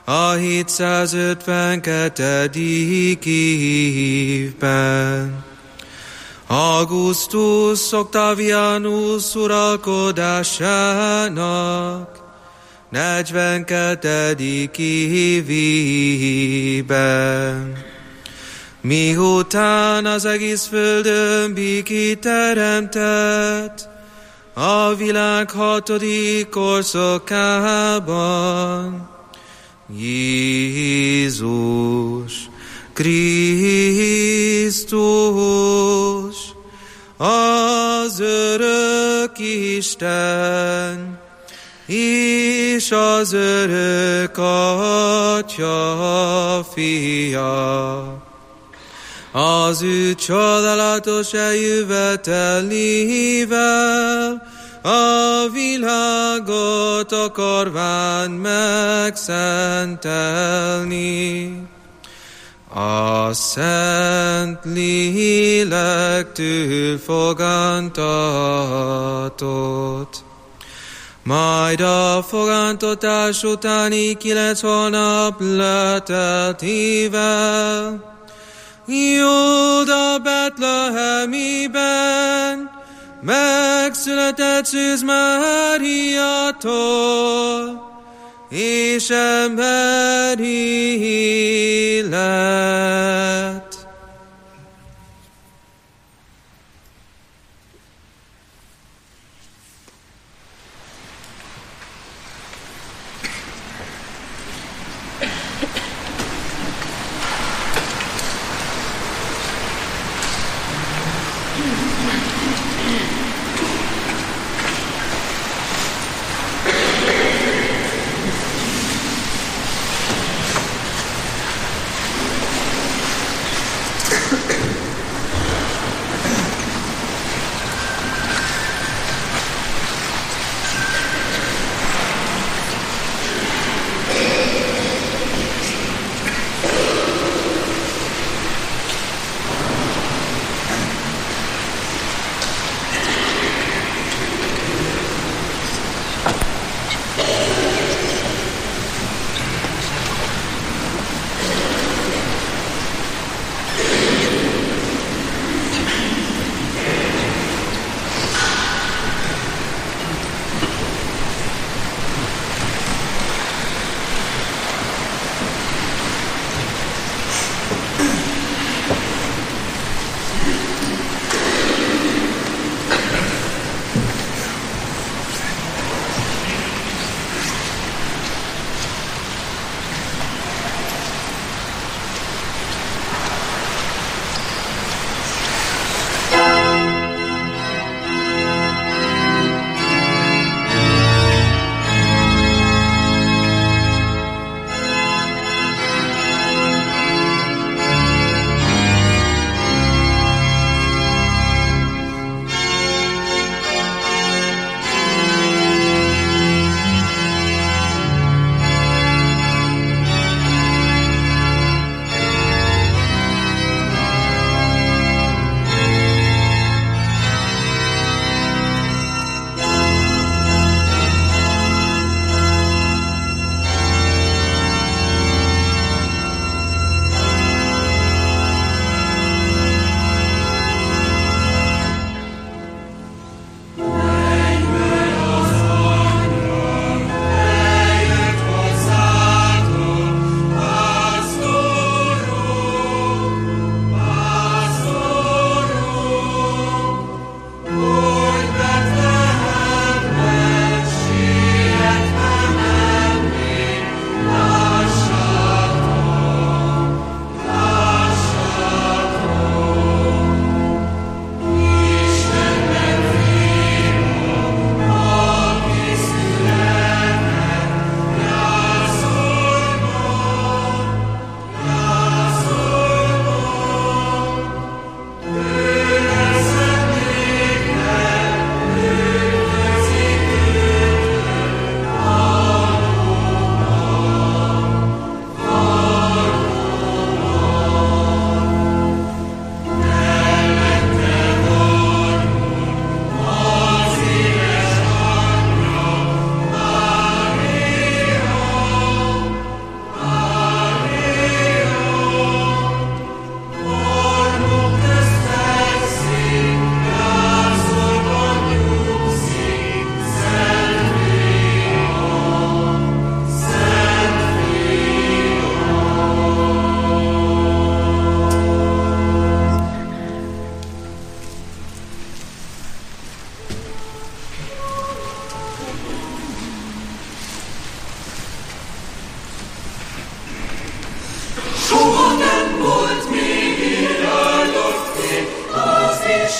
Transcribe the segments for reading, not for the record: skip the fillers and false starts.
a 752. évben. Augustus Octavianus uralkodásának 42. évében, miután az egész földön békét teremtett, a világ 6. korszakában Jézus Krisztus, az örök Isten, és az örök Atya fia, az ő csodálatos eljövetelével a világot akarván megszentelni, a Szent Lélektől fogantatott. Majd a fogantatás utáni 9 hónap leteltével Júda Betlehemében megszületett Szűz Máriától, és emberi lett.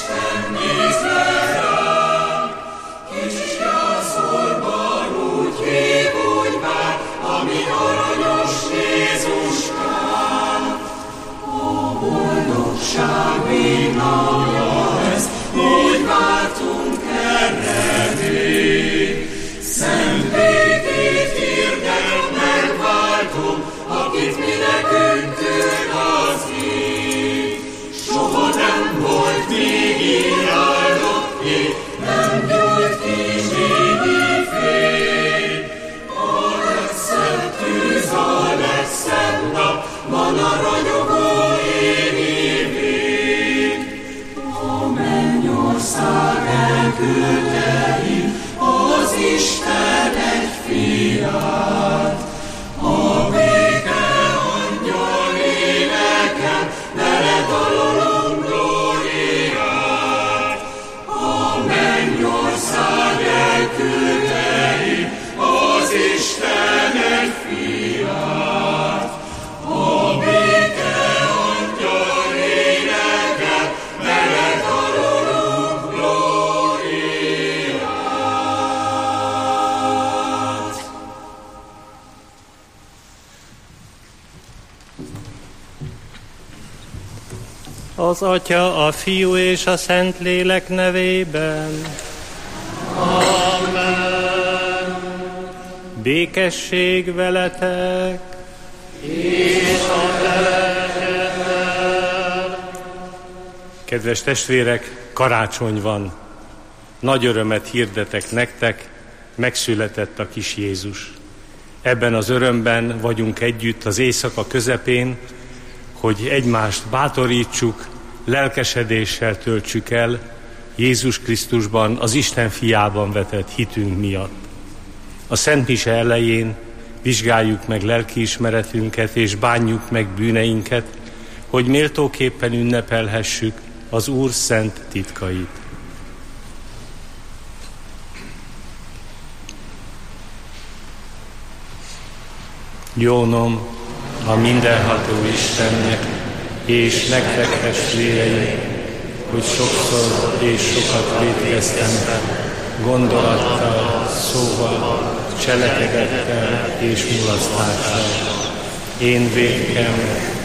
Az Atya, a Fiú és a Szentlélek nevében. Amen. Békesség veletek. És a lelkeddel. Kedves testvérek, karácsony van. Nagy örömet hirdetek nektek, megszületett a kis Jézus. Ebben az örömben vagyunk együtt az éjszaka közepén, hogy egymást bátorítsuk, lelkesedéssel töltsük el Jézus Krisztusban, az Isten fiában vetett hitünk miatt. A Szent Mise elején vizsgáljuk meg lelkiismeretünket és bánjuk meg bűneinket, hogy méltóképpen ünnepelhessük az Úr szent titkait. Jónom a mindenható Istennek, és nektek testvéreim, hogy sokszor és sokat vétkeztem, gondolattal, szóval, cselekedettel és mulasztással. Én vétkem,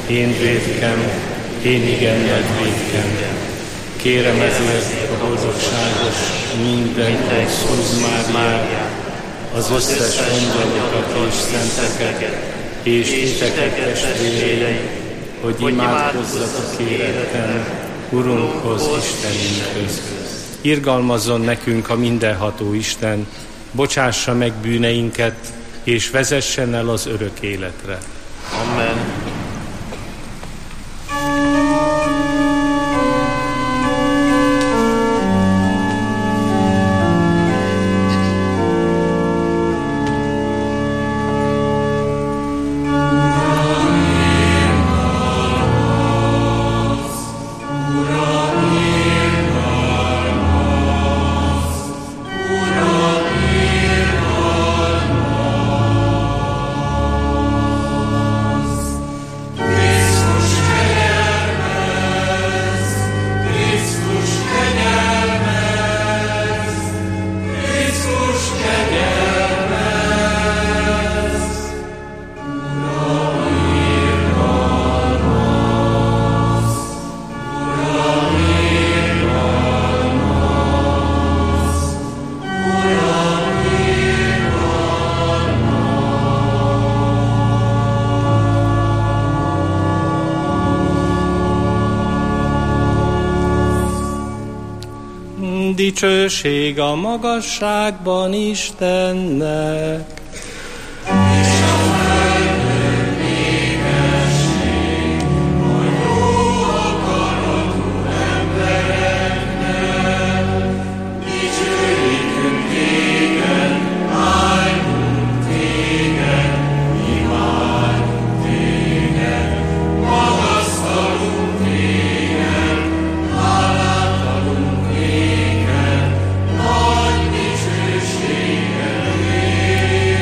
én igen nagy vétkem. Kérem ezért a boldogságos minden Szűz Máriát, az összes angyalokat és szenteket, és titeket testvéreim, hogy imádkozzatok érettem Urunkhoz, Istenünkhöz. Irgalmazzon nekünk a mindenható Isten, bocsássa meg bűneinket, és vezessen el az örök életre. Amen. Dicsőség a magasságban Istennek. Dicsőséged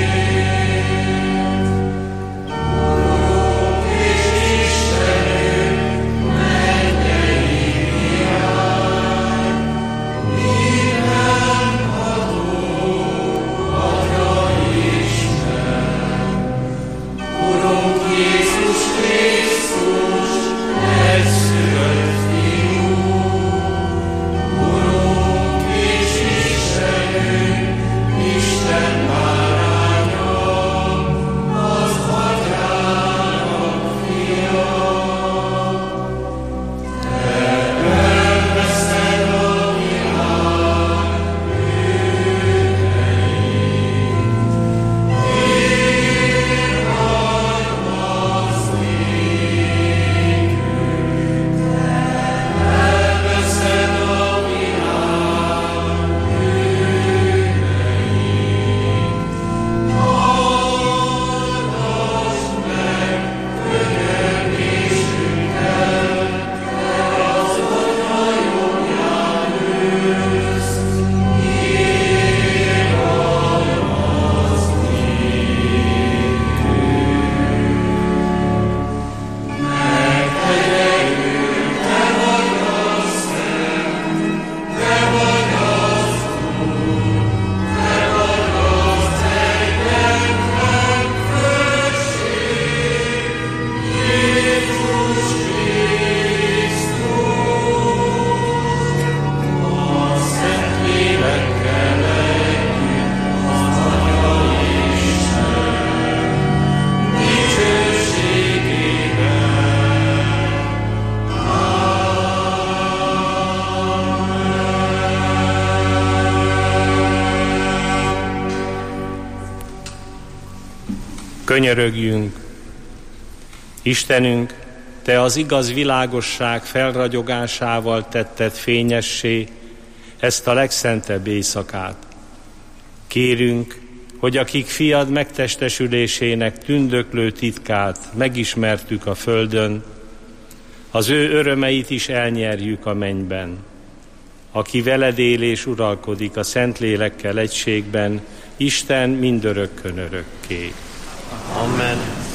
Könyörögjünk. Istenünk, Te az igaz világosság felragyogásával tetted fényessé ezt a legszentebb éjszakát. Kérünk, hogy akik fiad megtestesülésének tündöklő titkát megismertük a földön, az ő örömeit is elnyerjük a mennyben. Aki veled él és uralkodik a Szentlélekkel egységben, Isten mindörökkön örökké. Amen.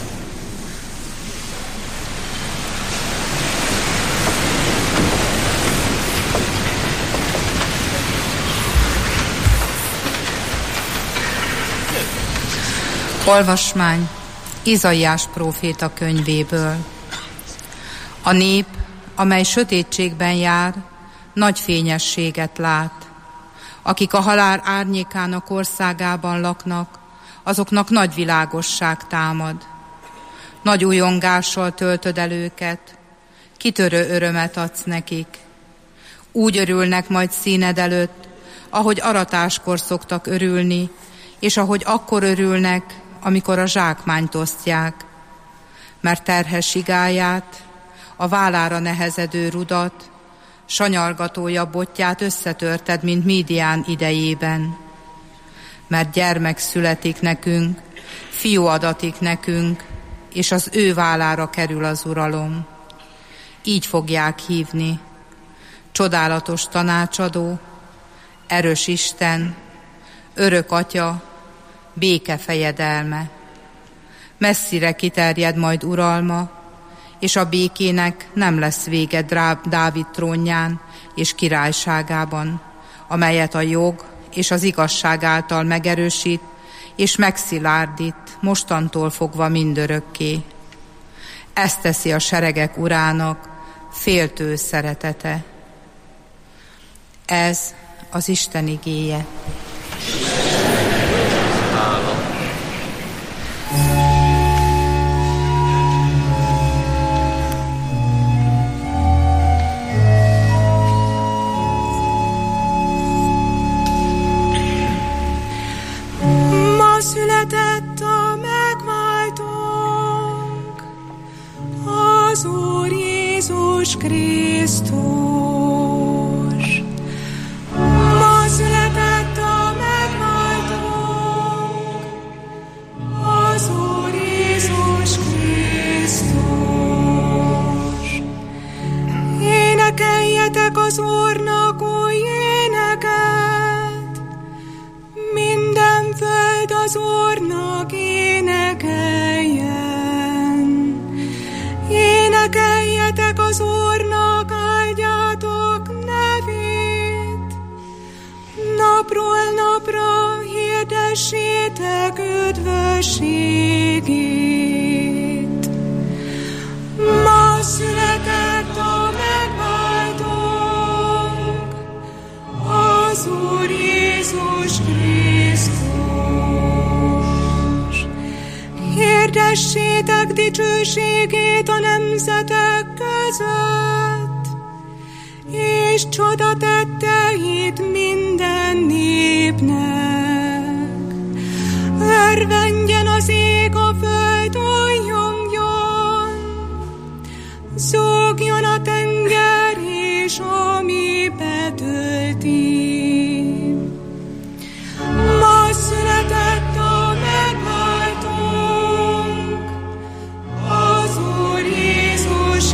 Olvasmány Izaiás próféta könyvéből. A nép, amely sötétségben jár, nagy fényességet lát. Akik a halál árnyékának országában laknak, azoknak nagy világosság támad. Nagy újongással töltöd el őket, kitörő örömet adsz nekik. Úgy örülnek majd színed előtt, ahogy aratáskor szoktak örülni, és ahogy akkor örülnek, amikor a zsákmányt osztják. Mert terhes igáját, a vállára nehezedő rudat, sanyargatója botját összetörted, mint Mídián idejében. Mert gyermek születik nekünk, fiú adatik nekünk, és az ő vállára kerül az uralom. Így fogják hívni: Csodálatos tanácsadó, erős Isten, örök Atya, béke fejedelme. Messzire kiterjed majd uralma, és a békének nem lesz vége Dávid trónján és királyságában, amelyet a jog és az igazság által megerősít és megszilárdít mostantól fogva mindörökké. Ezt teszi a seregek urának féltő szeretete. Ez az Isten igéje. Ma született a megváltónk, az Úr Jézus Krisztus. Ma született a megváltónk, az Úr Jézus Krisztus. Énekeljetek az Úrnak új éneket, minden föld az Úrnak énekeljen. Énekeljetek az Úrnak, áldjátok nevét. Napról napra hirdessétek üdvösségét. Ma született a megváltónk, az Úr Jézus Krisztus. Hirdessétek dicsőségét a nemzetek között, és csodatetteit minden népnek. Örvendjen az ég, a föld újjongjon, zúgjon a tenger és ami betölti. Ma született a megváltónk, az Úr Jézus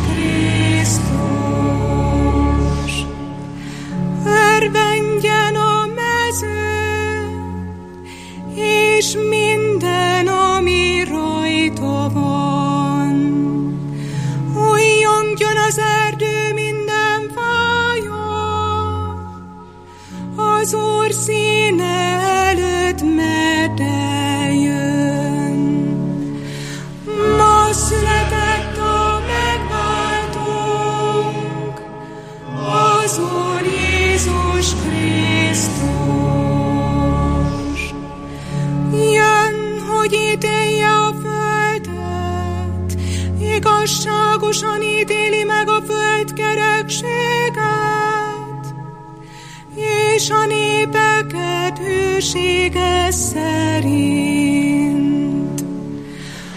Krisztus. Örvendjen a mező, és minden, ami rajta van. Újjongjon az erdő minden fája, az Úr színe előtt mert eljön. Ma született a megváltónk, az Úr Jézus Krisztus. Jön, hogy ítélje a földet, igazságosan ítéli meg a föld kerekséget, és a népeket hűsége szerint.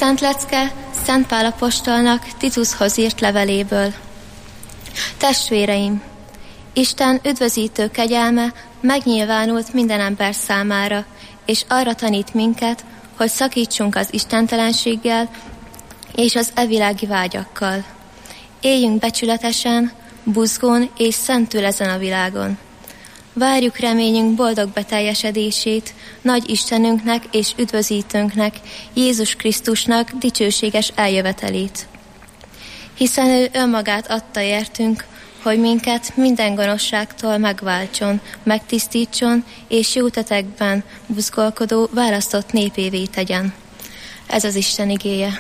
Szent lecke Szent Pál apostolnak Titushoz írt leveléből. Testvéreim, Isten üdvözítő kegyelme megnyilvánult minden ember számára, és arra tanít minket, hogy szakítsunk az istentelenséggel és az evilági vágyakkal. Éljünk becsületesen, buzgón és szentül ezen a világon. Várjuk reményünk boldog beteljesedését, nagy Istenünknek és üdvözítőnknek, Jézus Krisztusnak dicsőséges eljövetelét. Hiszen ő önmagát adta értünk, hogy minket minden gonoszságtól megváltson, megtisztítson, és jó tetekben buzgolkodó, választott népévé tegyen. Ez az Isten igéje.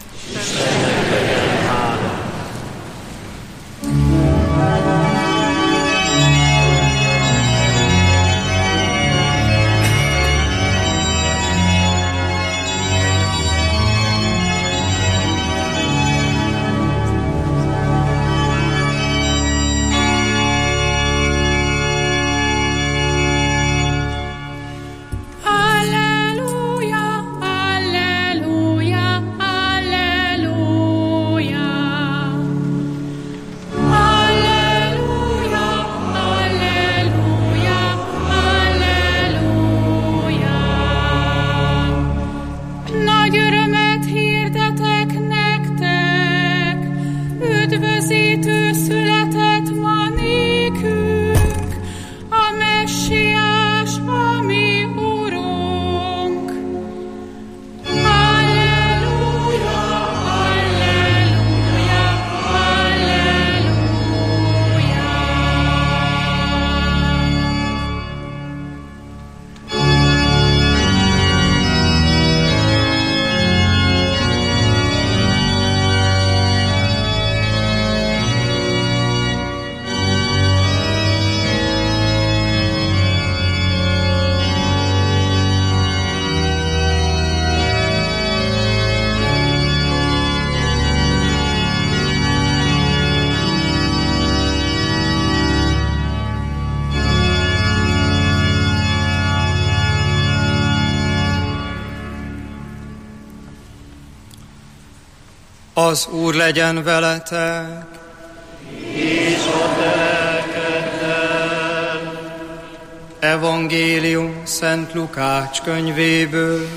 Az Úr legyen veletek, és a lelkeddel. Evangélium Szent Lukács könyvéből.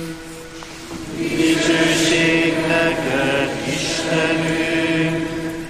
Dicsőség neked, Istenünk!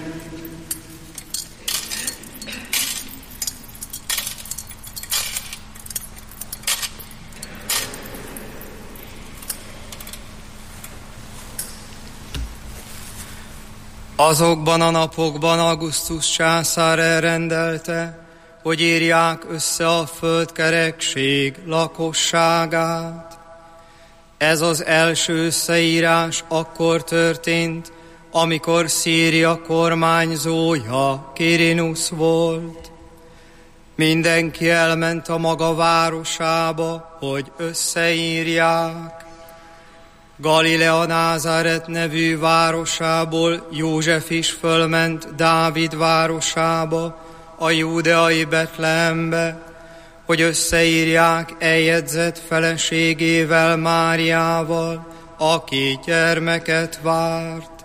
Azokban a napokban Augustus császár elrendelte, hogy írják össze a földkerekség lakosságát. Ez az első összeírás akkor történt, amikor Szíria kormányzója Quirinus volt. Mindenki elment a maga városába, hogy összeírják. Galilea Názáret nevű városából József is fölment Dávid városába, a júdeai Betlehembe, hogy összeírják eljegyzett feleségével, Máriával, aki gyermeket várt.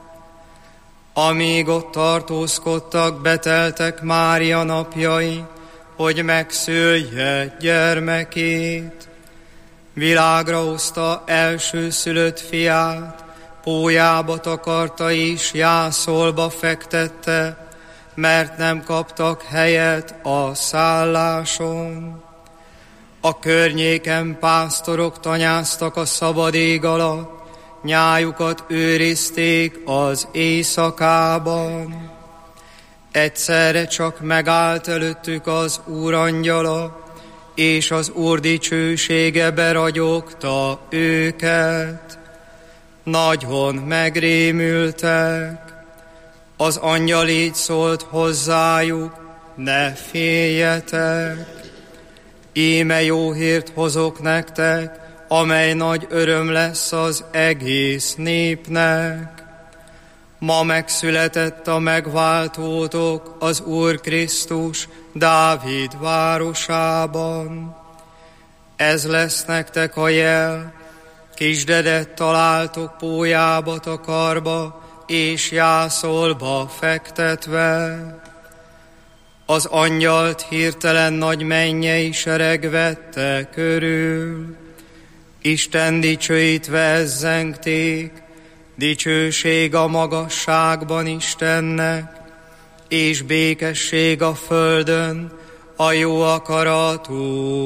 Amíg ott tartózkodtak, beteltek Mária napjai, hogy megszülje gyermekét. Világra hozta elsőszülött fiát, pólyába takarta és jászolba fektette, mert nem kaptak helyet a szálláson. A környéken pásztorok tanyáztak a szabad ég alatt, nyájukat őrizték az éjszakában. Egyszerre csak megállt előttük az Úr angyala, és az Úr dicsősége beragyogta őket. Nagyon megrémültek. Az angyal így szólt hozzájuk: ne féljetek. Íme jó hírt hozok nektek, amely nagy öröm lesz az egész népnek. Ma megszületett a megváltótok, az Úr Krisztus, Dávid városában. Ez lesz nektek a jel: kisdedet találtok pólyába takarba, és jászolba fektetve. Az angyalt hirtelen nagy mennyei sereg vette körül, Isten dicsőítve ezzengték, dicsőség a magasságban Istennek, és békesség a földön a jó akaratú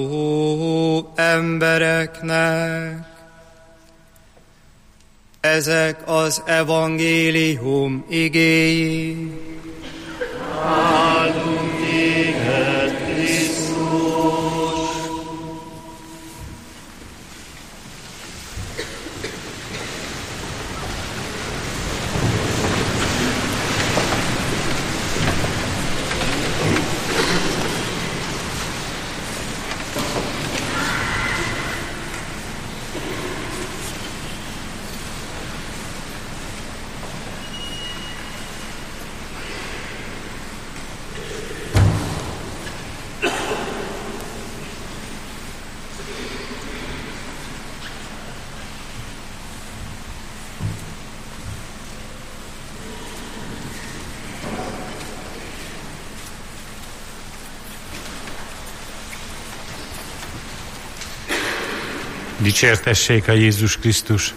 embereknek. Ezek az evangélium igéi. Áldunk téged, Krisztus! Dicsértessék a Jézus Krisztus!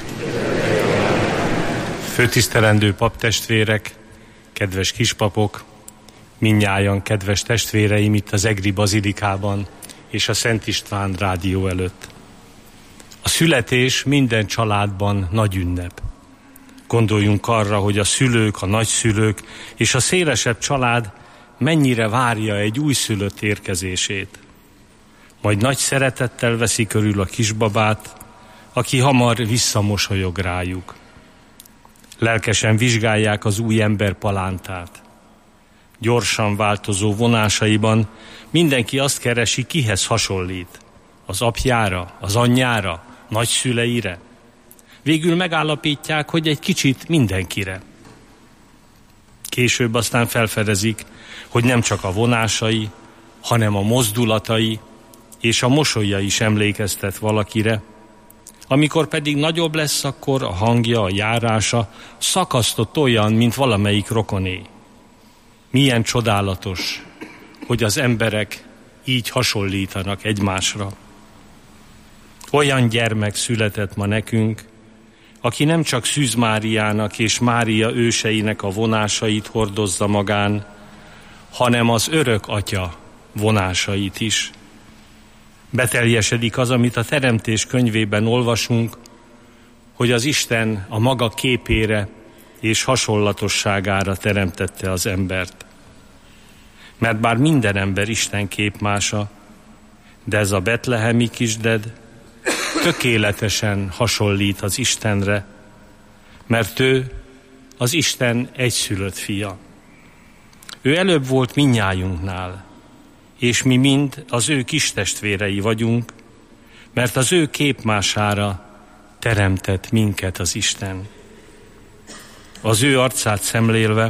Főtisztelendő paptestvérek, kedves kispapok, mindnyájan kedves testvéreim itt az Egri Bazilikában és a Szent István rádió előtt. A születés minden családban nagy ünnep. Gondoljunk arra, hogy a szülők, a nagyszülők és a szélesebb család mennyire várja egy újszülött érkezését. Majd nagy szeretettel veszi körül a kisbabát, aki hamar visszamosolyog rájuk. Lelkesen vizsgálják az új ember palántát. Gyorsan változó vonásaiban mindenki azt keresi, kihez hasonlít. Az apjára, az anyjára, nagyszüleire. Végül megállapítják, hogy egy kicsit mindenkire. Később aztán felfedezik, hogy nem csak a vonásai, hanem a mozdulatai és a mosolya is emlékeztet valakire. Amikor pedig nagyobb lesz, akkor a hangja, a járása szakasztott olyan, mint valamelyik rokoné. Milyen csodálatos, hogy az emberek így hasonlítanak egymásra. Olyan gyermek született ma nekünk, aki nem csak Szűz Máriának és Mária őseinek a vonásait hordozza magán, hanem az örök Atya vonásait is. Beteljesedik az, amit a Teremtés könyvében olvasunk, hogy az Isten a maga képére és hasonlatosságára teremtette az embert. Mert bár minden ember Isten képmása, de ez a betlehemi kisded tökéletesen hasonlít az Istenre, mert ő az Isten egyszülött fia. Ő előbb volt mindnyájunknál, és mi mind az ő kistestvérei vagyunk, mert az ő képmására teremtett minket az Isten. Az ő arcát szemlélve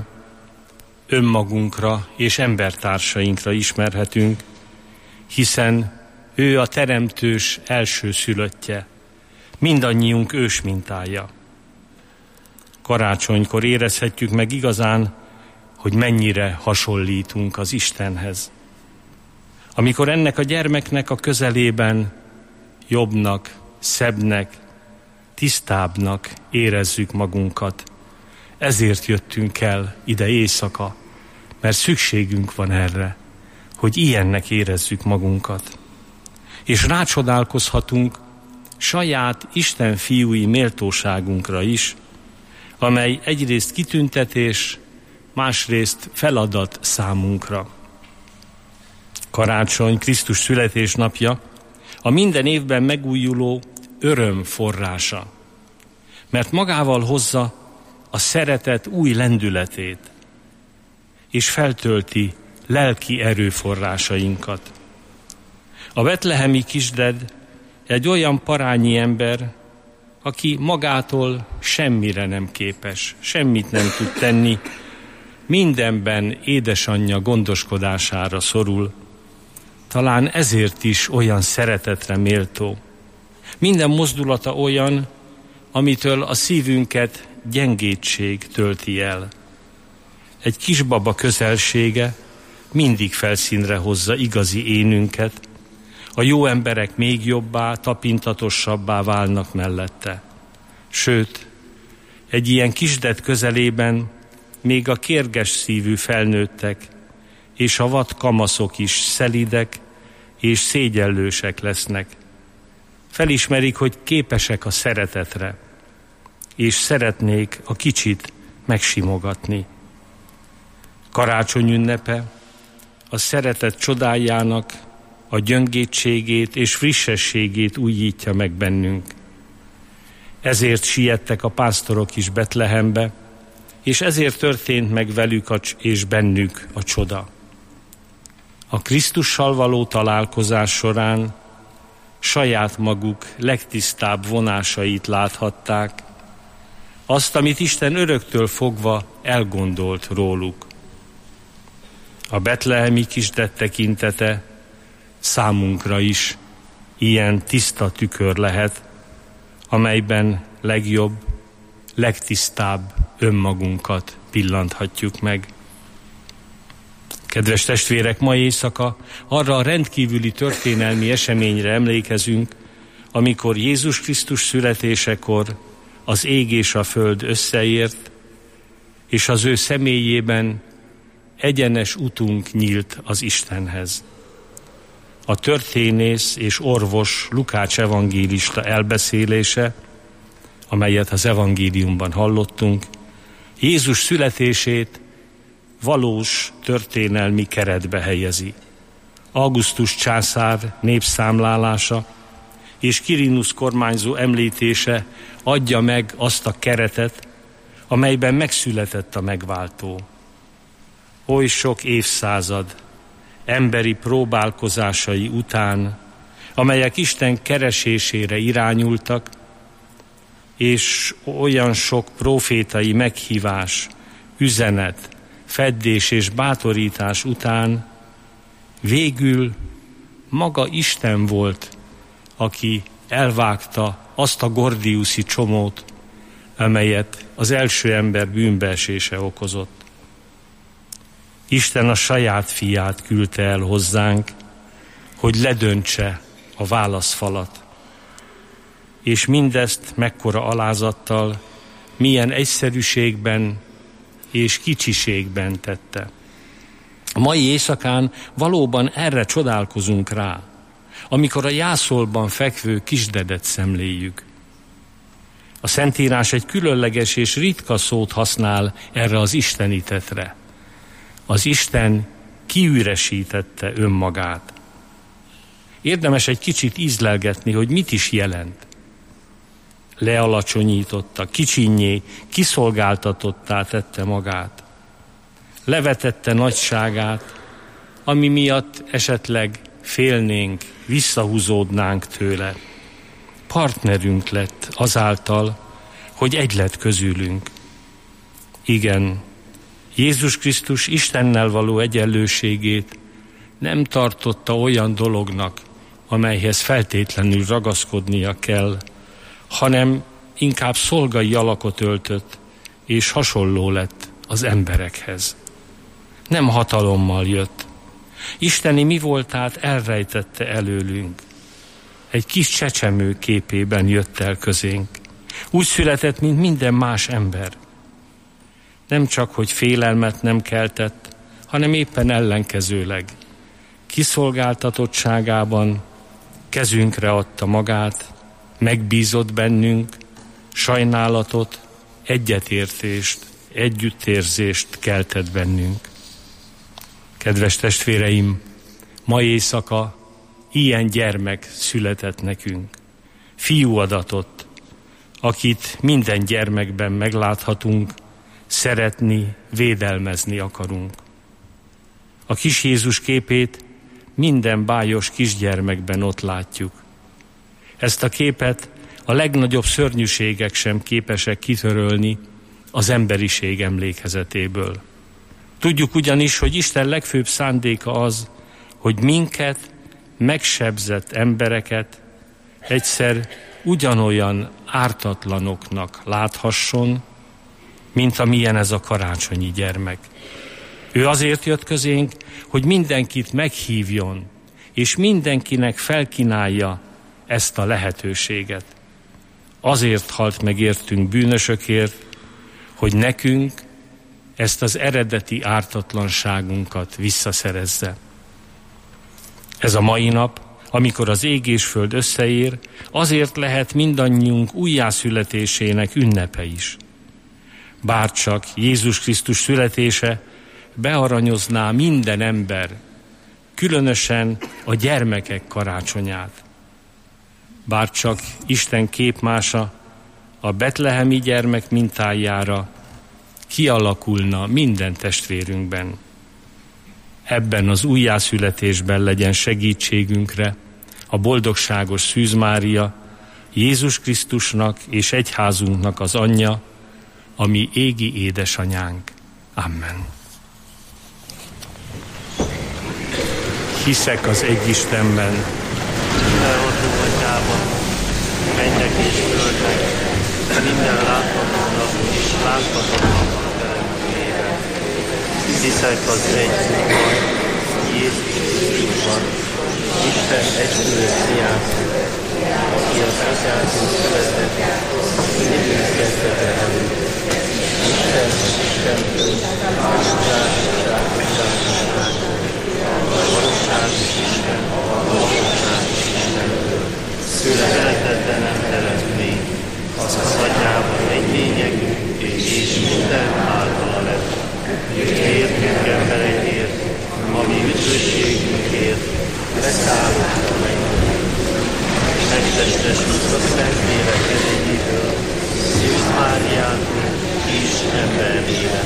önmagunkra és embertársainkra ismerhetünk, hiszen ő a teremtős elsőszülöttje, mindannyiunk ősmintája. Karácsonykor érezhetjük meg igazán, hogy mennyire hasonlítunk az Istenhez. Amikor ennek a gyermeknek a közelében jobbnak, szebbnek, tisztábbnak érezzük magunkat. Ezért jöttünk el ide éjszaka, mert szükségünk van erre, hogy ilyennek érezzük magunkat. És rácsodálkozhatunk saját Isten fiúi méltóságunkra is, amely egyrészt kitüntetés, másrészt feladat számunkra. Karácsony, Krisztus születésnapja a minden évben megújuló öröm forrása, mert magával hozza a szeretet új lendületét, és feltölti lelki erőforrásainkat. A betlehemi kisded egy olyan parányi ember, aki magától semmire nem képes, semmit nem tud tenni, mindenben édesanyja gondoskodására szorul. Talán ezért is olyan szeretetre méltó, Minden mozdulata olyan, amitől a szívünket gyengétség tölti el. Egy kisbaba közelsége mindig felszínre hozza igazi énünket, a jó emberek még jobbá, tapintatosabbá válnak mellette. Sőt, egy ilyen kisdet közelében még a kérges szívű felnőttek és a vad kamaszok is szelidek és szégyellősek lesznek. Felismerik, hogy képesek a szeretetre, és szeretnék a kicsit megsimogatni. Karácsony ünnepe a szeretet csodájának a gyöngétségét és frissességét újítja meg bennünk. Ezért siettek a pásztorok is Betlehembe, és ezért történt meg velük és bennük a csoda. A Krisztussal való találkozás során saját maguk legtisztább vonásait láthatták, azt, amit Isten öröktől fogva elgondolt róluk. A betlehemi kisdet tekintete számunkra is ilyen tiszta tükör lehet, amelyben legjobb, legtisztább önmagunkat pillanthatjuk meg. Kedves testvérek, ma éjszaka arra a rendkívüli történelmi eseményre emlékezünk, amikor Jézus Krisztus születésekor az ég és a föld összeért, és az ő személyében egyenes utunk nyílt az Istenhez. A történész és orvos Lukács evangélista elbeszélése, amelyet az evangéliumban hallottunk, Jézus születését valós történelmi keretbe helyezi. Augustus császár népszámlálása és Quirinus kormányzó említése adja meg azt a keretet, amelyben megszületett a megváltó. Oly sok évszázad emberi próbálkozásai után, amelyek Isten keresésére irányultak, és olyan sok prófétai meghívás, üzenet, feddés és bátorítás után végül maga Isten volt, aki elvágta azt a gordiuszi csomót, amelyet az első ember bűnbeesése okozott. Isten a saját fiát küldte el hozzánk, hogy ledöntse a válaszfalat. És mindezt mekkora alázattal, milyen egyszerűségben és kicsiségben tette. A mai éjszakán valóban erre csodálkozunk rá, amikor a jászolban fekvő kisdedet szemléljük. A Szentírás egy különleges és ritka szót használ erre az istenitetre. Az Isten kiüresítette önmagát. Érdemes egy kicsit ízlelgetni, hogy mit is jelent. Lealacsonyította, kicsinnyé, kiszolgáltatottá tette magát. Levetette nagyságát, ami miatt esetleg félnénk, visszahúzódnánk tőle. Partnerünk lett azáltal, hogy egy lett közülünk. Igen, Jézus Krisztus Istennel való egyenlőségét nem tartotta olyan dolognak, amelyhez feltétlenül ragaszkodnia kell, hanem inkább szolgai alakot öltött, és hasonló lett az emberekhez. Nem hatalommal jött. Isteni mi voltát elrejtette előlünk. Egy kis csecsemő képében jött el közénk. Úgy született, mint minden más ember. Nem csak, hogy félelmet nem keltett, hanem éppen ellenkezőleg. Kiszolgáltatottságában kezünkre adta magát, megbízott bennünk, sajnálatot, egyetértést, együttérzést keltett bennünk. Kedves testvéreim, ma éjszaka ilyen gyermek született nekünk. Fiú adatott, akit minden gyermekben megláthatunk, szeretni, védelmezni akarunk. A kis Jézus képét minden bájos kisgyermekben ott látjuk. Ezt a képet a legnagyobb szörnyűségek sem képesek kitörölni az emberiség emlékezetéből. Tudjuk ugyanis, hogy Isten legfőbb szándéka az, hogy minket, megsebzett embereket egyszer ugyanolyan ártatlanoknak láthasson, mint amilyen ez a karácsonyi gyermek. Ő azért jött közénk, hogy mindenkit meghívjon, és mindenkinek felkínálja ezt a lehetőséget. Azért halt meg értünk bűnösökért, hogy nekünk ezt az eredeti ártatlanságunkat visszaszerezze. Ez a mai nap, amikor az ég és föld összeér, azért lehet mindannyiunk újjászületésének ünnepe is. Bárcsak Jézus Krisztus születése bearanyozná minden ember, különösen a gyermekek karácsonyát. Bárcsak Isten képmása a betlehemi gyermek mintájára kialakulna minden testvérünkben. Ebben az újjászületésben legyen segítségünkre a boldogságos Szűz Mária, Jézus Krisztusnak és egyházunknak az anyja, a mi égi édesanyánk. Amen. Hiszek az egy Istenben, Mindenhordó atyában, mennek és földnek, minden láthatónak és láthatatlannak teremtőjében. Hiszek az egy Úrban, Jézus Krisztusban, Isten egyszülött fiától, aki az atyától született, idők kezdete előtt. Isten az Istentől, valóságosság világosságtól, valóságos Isten, valóságos Istentől. Született, de nem teremtmény, az atyában egy lényegű, és minden általa lett. Értünk emberekért, a mi üdvösségünkért, leszállott a mennybe. Megtestesült a Szentlélek erejéből, Szűz Máriától és emberére.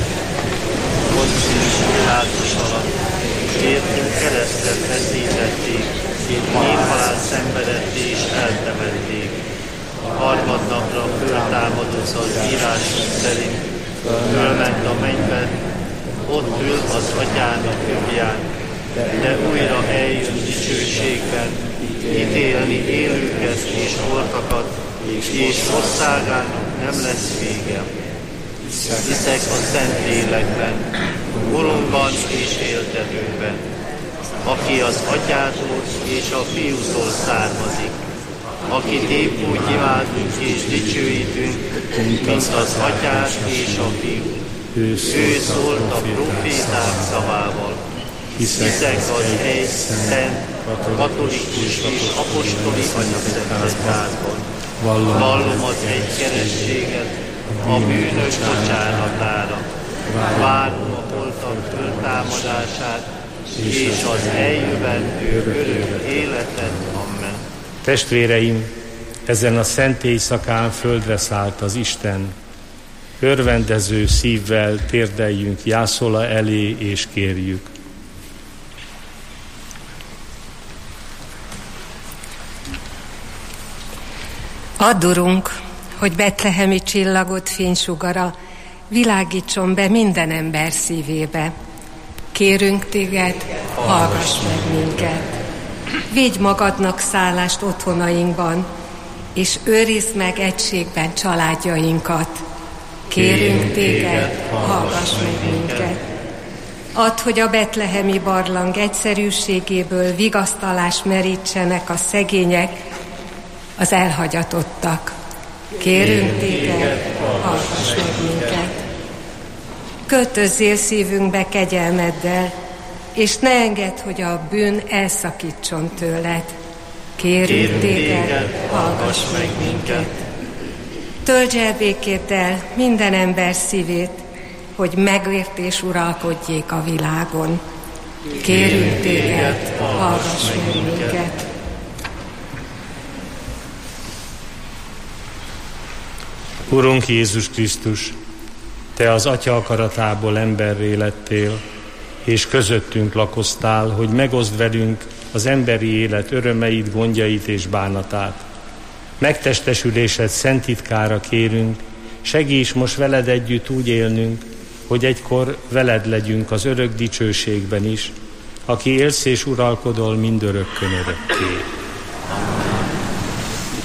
Pontius Pilátus alatt értünk keresztre feszítették, néphalál szenvedett és eltemették. Harmadnapra föltámadott az írások szerint, fölment a mennybe, ott ül az atyának jobbján, de újra eljön dicsőségben, ítélni élőket és holtakat, és országának nem lesz vége. Hiszek a Szentlélekben, Urunban és éltetőben, aki az atyától és a fiútól származik, akit épp úgy imádunk és dicsőítünk, mint az atyát és a fiút. Ő szólt a proféták szavával. Hiszek az egy szent, katolikus és apostoli anyaszentegyházban. Vallom az egy keresztséget a bűnök bocsánatára. Várom a holtak föltámadását és az eljövendő örök életet. Amen. testvéreim, ezen a szent éjszakán földre szállt az Isten. Örvendező szívvel térdeljünk Jászola elé és kérjük. Add, Urunk, hogy betlehemi csillagod fénysugara világítson be minden ember szívébe. Kérünk téged, hallgass meg minket. Védj magadnak szállást otthonainkban, és őrizd meg egységben családjainkat. Kérünk téged, hallgass meg minket. Add, hogy a betlehemi barlang egyszerűségéből vigasztalást merítsenek a szegények, az elhagyatottak. Kérünk téged, hallgass meg minket. Költözzél szívünkbe kegyelmeddel, és ne engedd, hogy a bűn elszakítson tőled. Kérünk téged, hallgass meg minket. Töltsd el békéddel minden ember szívét, hogy megértés uralkodjék a világon. Kérünk téged, hallgass meg minket. Urunk Jézus Krisztus, Te az Atya akaratából emberré lettél, és közöttünk lakoztál, hogy megoszd velünk az emberi élet örömeit, gondjait és bánatát. Megtestesülésed szent titkára kérünk, segíts most veled együtt úgy élnünk, hogy egykor veled legyünk az örök dicsőségben is, aki élsz és uralkodol mindörökkön örökké.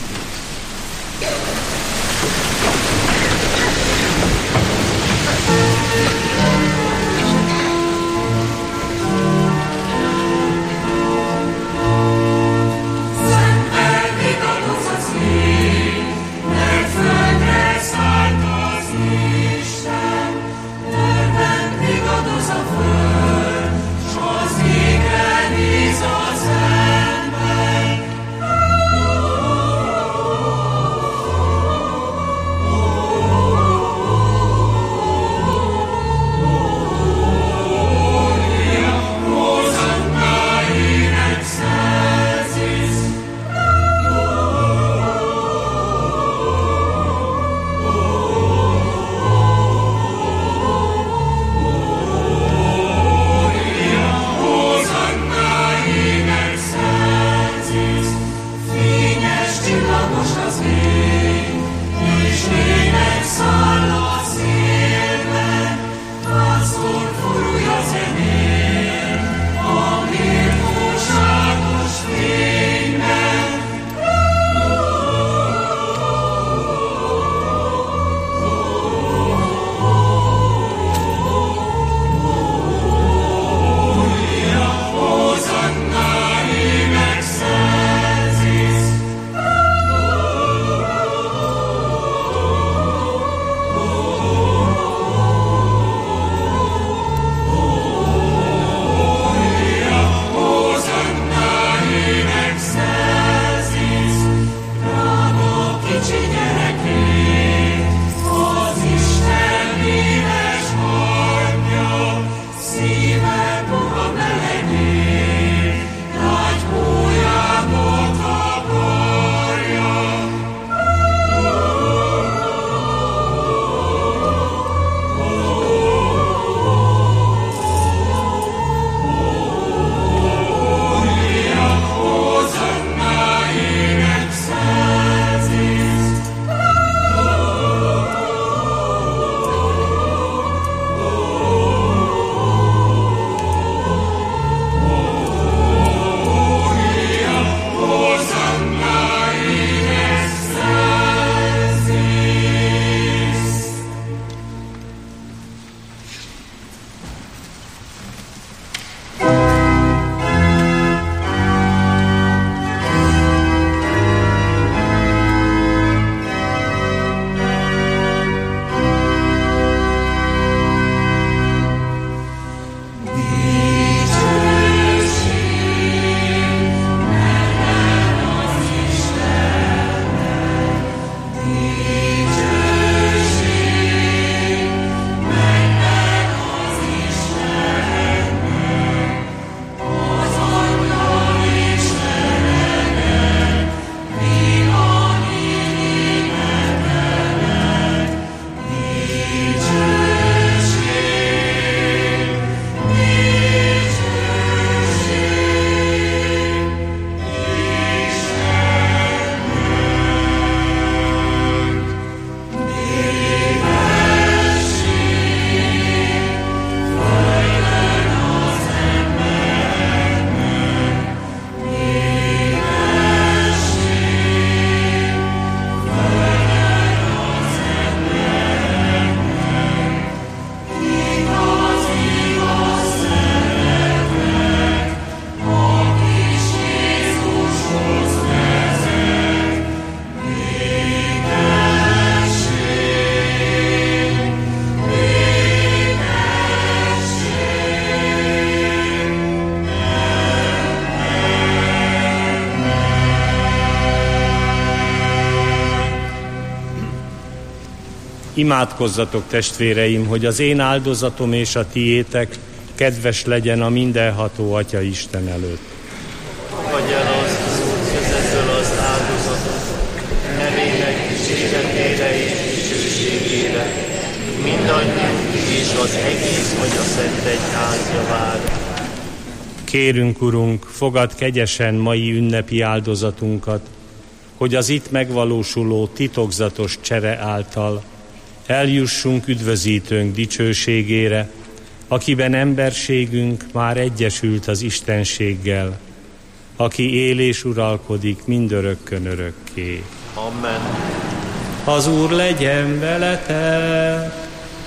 Imádkozzatok, testvéreim, hogy az én áldozatom és a tiétek kedves legyen a mindenható Atya Isten előtt. Fogadj el azt az Úr kezedből az áldozatot, nevének dicsőségére és dicsőségére, mindannyiunk és az egész Atya Szent Egyház javára. Kérünk, Urunk, fogadd kegyesen mai ünnepi áldozatunkat, hogy az itt megvalósuló titokzatos csere által eljussunk üdvözítőnk dicsőségére, akiben emberségünk már egyesült az Istenséggel, aki él és uralkodik mindörökkön örökké. Amen. Az Úr legyen veletek!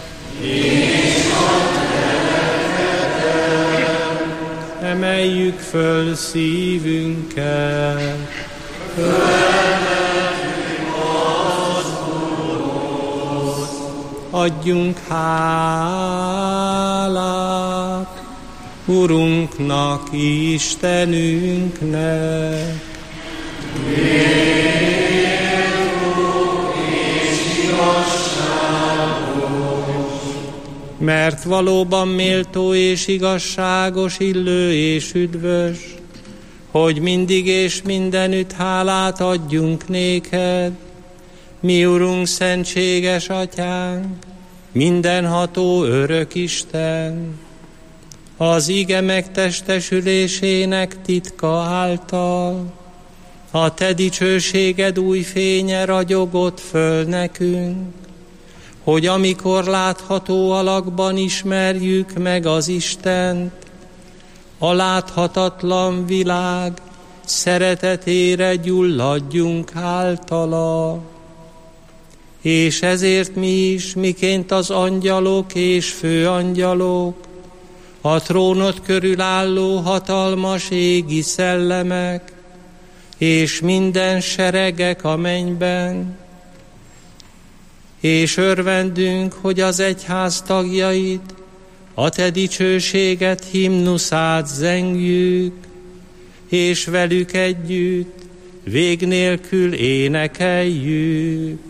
Emeljük föl szívünket! Adjunk hálát Urunknak, Istenünknek. Mert valóban méltó és igazságos, illő és üdvös, hogy mindig és mindenütt hálát adjunk néked, mi Urunk, szentséges Atyánk, mindenható örök Isten, az ige megtestesülésének titka által, a te dicsőséged új fénye ragyogott föl nekünk, hogy amikor látható alakban ismerjük meg az Istent, a láthatatlan világ szeretetére gyulladjunk általa. És ezért mi is, miként az angyalok és főangyalok, a trónod körül álló hatalmas égi szellemek, és minden seregek a mennyben, és örvendünk, hogy az egyház tagjait, a te dicsőséget himnuszát zengjük, és velük együtt vég nélkül énekeljük.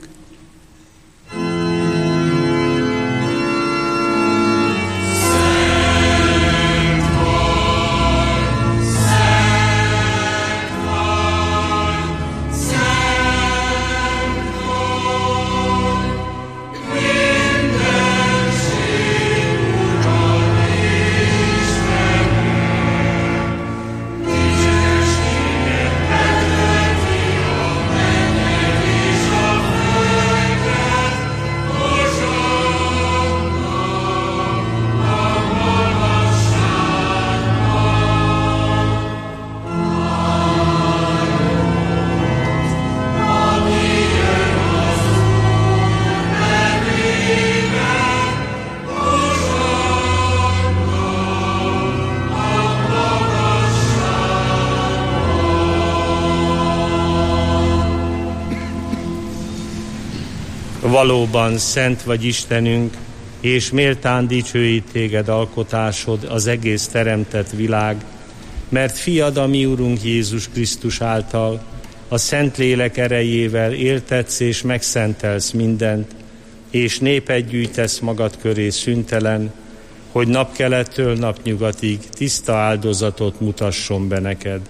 Valóban szent vagy Istenünk, és méltán dicsőít téged alkotásod, az egész teremtett világ, mert fiad, a mi Urunk Jézus Krisztus által, a Szentlélek erejével éltetsz és megszentelsz mindent, és népet gyűjtesz magad köré szüntelen, hogy napkelettől napnyugatig tiszta áldozatot mutasson be neked.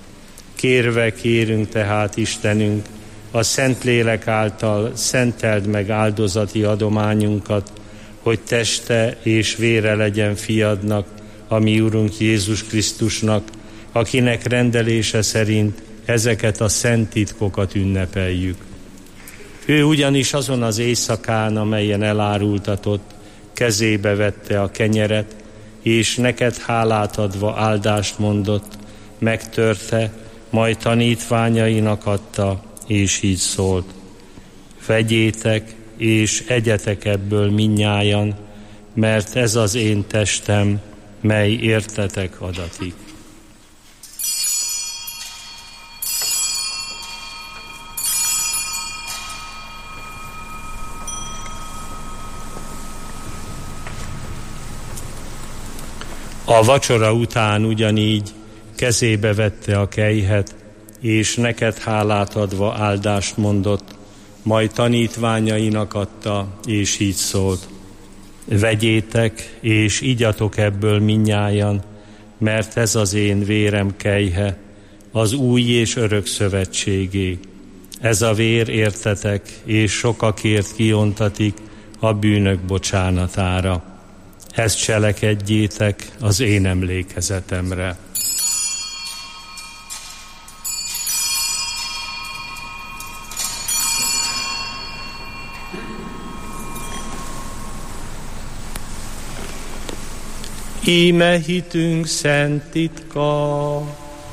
Kérve kérünk tehát, Istenünk, a Szentlélek által szenteld meg áldozati adományunkat, hogy teste és vére legyen fiadnak, a mi Urunk Jézus Krisztusnak, akinek rendelése szerint ezeket a szent titkokat ünnepeljük. Ő ugyanis azon az éjszakán, amelyen elárultatott, kezébe vette a kenyeret, és neked hálát adva áldást mondott, megtörte, majd tanítványainak adta, és így szólt: vegyétek és egyetek ebből mindnyájan, mert ez az én testem, mely értetek adatik. A vacsora után ugyanígy kezébe vette a kelyhet, és neked hálát adva áldást mondott, majd tanítványainak adta, és így szólt: vegyétek, és igyatok ebből mindnyájan, mert ez az én vérem kelyhe, az új és örök szövetségé. Ez a vér értetek, és sokakért kiontatik a bűnök bocsánatára. Ezt cselekedjétek az én emlékezetemre. Íme hitünk szent titka.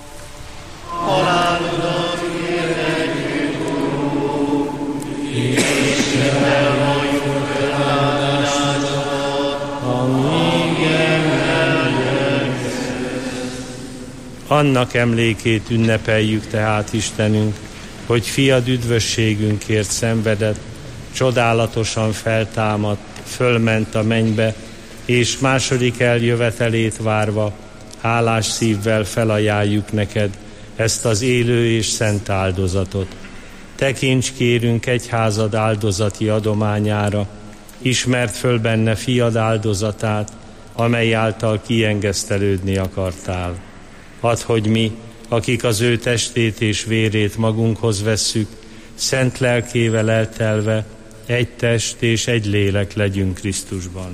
Halálodat hirdettük, Urunk, és hinnel valljuk önáldásodat, amíg eljössz. Annak emlékét ünnepeljük tehát, Istenünk, hogy fiad üdvösségünkért szenvedett, csodálatosan feltámadt, fölment a mennybe, és második eljövetelét várva hálás szívvel felajánljuk neked ezt az élő és szent áldozatot. Tekints, kérünk, egyházad áldozati adományára, ismerd föl benne fiad áldozatát, amely által kiengesztelődni akartál. Add, hogy mi, akik az ő testét és vérét magunkhoz vesszük, szent lelkével eltelve egy test és egy lélek legyünk Krisztusban.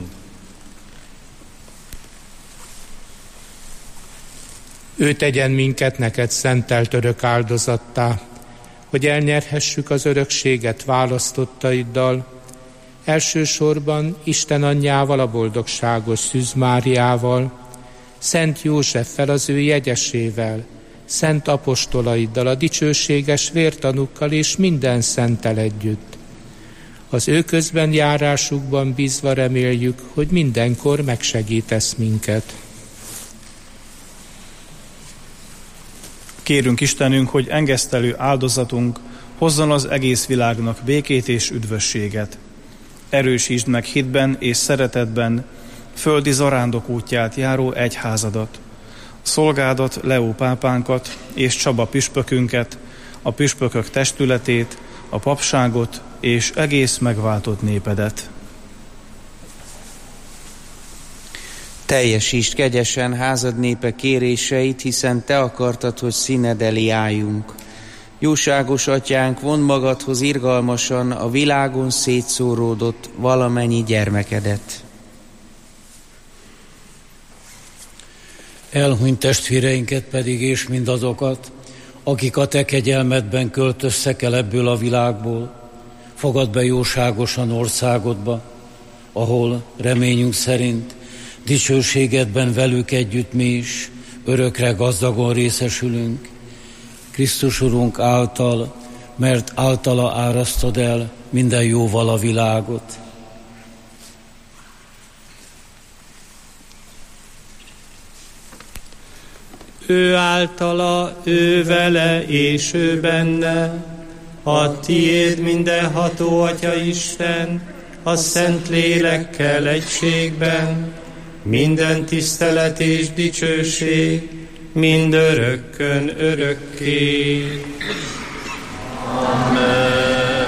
Ő tegyen minket neked szentelt örök áldozattá, hogy elnyerhessük az örökséget választottaiddal, elsősorban Isten anyjával, a boldogságos Szűz Máriával, Szent Józseffel, az ő jegyesével, szent apostolaiddal, a dicsőséges vértanukkal és minden szenttel együtt. Az ő közben járásukban bízva reméljük, hogy mindenkor megsegítesz minket. Kérünk Istenünk, hogy engesztelő áldozatunk hozzon az egész világnak békét és üdvösséget. Erősítsd meg hitben és szeretetben földi zarándok útját járó egyházadat, szolgádat, Leó pápánkat és Csaba püspökünket, a püspökök testületét, a papságot és egész megváltott népedet. Teljesítsd kegyesen házad népe kéréseit, hiszen te akartad, hogy színed elé álljunk. Jóságos atyánk, vondd magadhoz irgalmasan a világon szétszóródott valamennyi gyermekedet. Elhunyt testvéreinket pedig, és mindazokat, akik a te kegyelmedben költöztek el ebből a világból, fogadd be jóságosan országodba, ahol reményünk szerint dicsőségedben velük együtt mi is örökre gazdagon részesülünk. Krisztus Urunk által, mert általa árasztod el minden jóval a világot. Ő általa, ő vele és ő benne, a tiéd mindenható Atya Isten, a Szent Lélekkel egységben, minden tisztelet és dicsőség, mindörökkön örökké. Amen.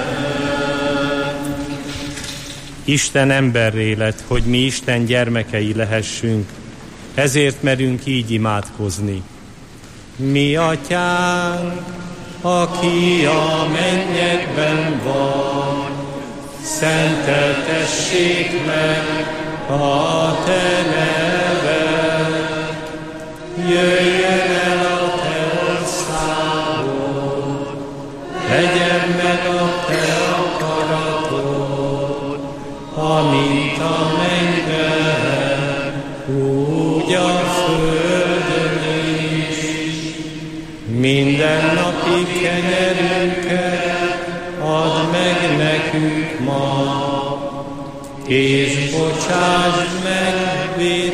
Isten emberré lett, hogy mi Isten gyermekei lehessünk, ezért merünk így imádkozni. Mi Atyánk, aki a mennyekben vagy, szenteltessék meg a te neved, jöjjön el a te országod, legyen meg a te akaratod, amint a mennyben, úgy a földön is. Minden napi kenyerünket add meg nekünk ma, és bocsásd meg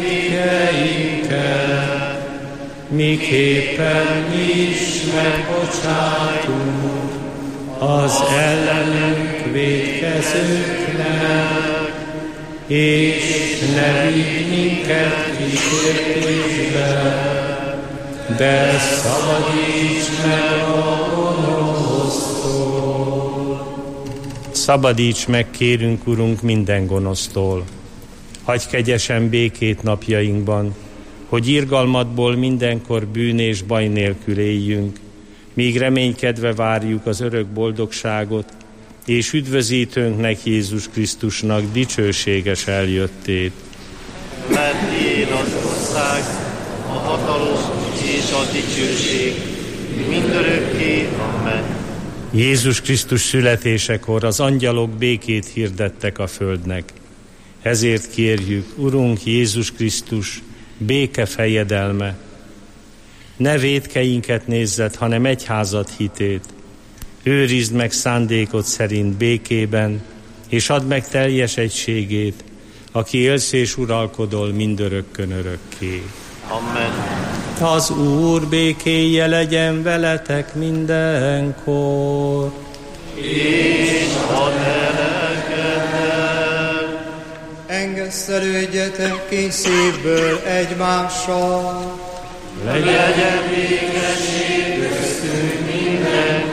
vétkeinket, miképpen mi is megbocsátunk az ellenünk vétkezőknek, és ne vigy minket kísértésbe, de szabadíts meg a gonosztól. szabadíts meg, kérünk, Urunk, minden gonosztól. Hagyj kegyesen békét napjainkban, hogy irgalmadból mindenkor bűn és baj nélkül éljünk, míg reménykedve várjuk az örök boldogságot, és üdvözítőnknek, Jézus Krisztusnak dicsőséges eljöttét. Mert tiéd az ország, a hatalom és a dicsőség, mindörökké. Amen. Jézus Krisztus születésekor az angyalok békét hirdettek a földnek. Ezért kérjük, Urunk Jézus Krisztus, béke fejedelme. Ne vétkeinket nézzed, hanem egyházad hitét. Őrizd meg szándékod szerint békében, és add meg teljes egységét, aki élsz és uralkodol mindörökkön örökké. Amen. Az Úr békéje legyen veletek mindenkor. És a te lelkeddel. Engesztelődjetek ki szívből egymással. Legyen békesség köztünk mindenkor.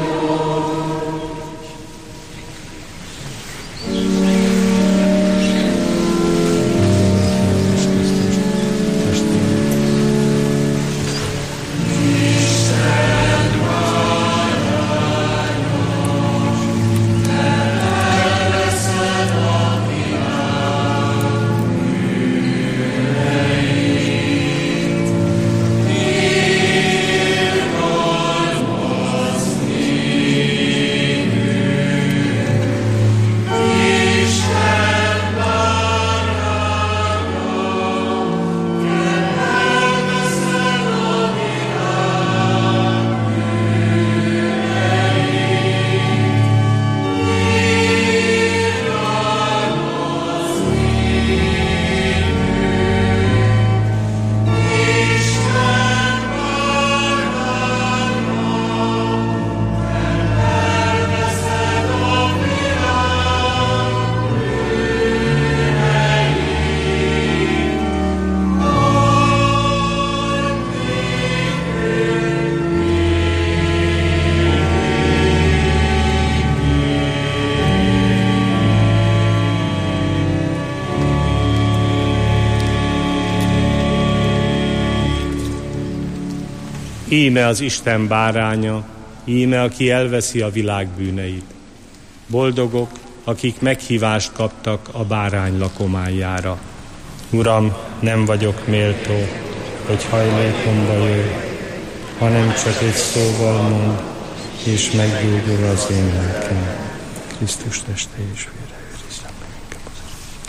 Íme az Isten báránya, íme, aki elveszi a világ bűneit. Boldogok, akik meghívást kaptak a bárány lakományára. Uram, nem vagyok méltó, hogy hajlékomba jöjj, hanem csak egy szóval mond, és meggyógyul az én lelkem. Krisztus teste és vére őrizzen meg engem az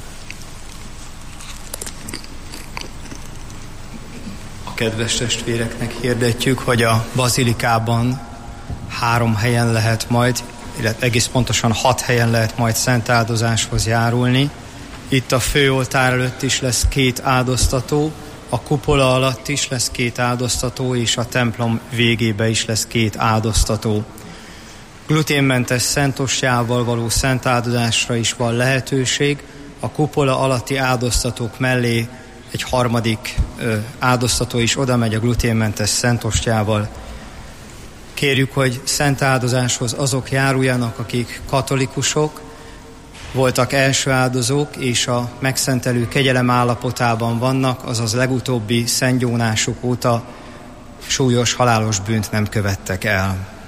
Kedves testvéreknek hirdetjük, hogy a bazilikában 3 helyen lehet majd, illetve egész pontosan 6 helyen lehet majd szentáldozáshoz járulni. Itt a főoltár előtt is lesz 2 áldoztató, a kupola alatt is lesz 2 áldoztató, és a templom végébe is lesz 2 áldoztató. Gluténmentes szentosjával való szentáldozásra is van lehetőség. A kupola alatti áldoztatók mellé egy harmadik áldoztató is oda megy a gluténmentes szentostjával. Kérjük, hogy szent áldozáshoz azok járuljanak, akik katolikusok, voltak első áldozók, és a megszentelő kegyelem állapotában vannak, azaz legutóbbi szentgyónásuk óta súlyos halálos bűnt nem követtek el.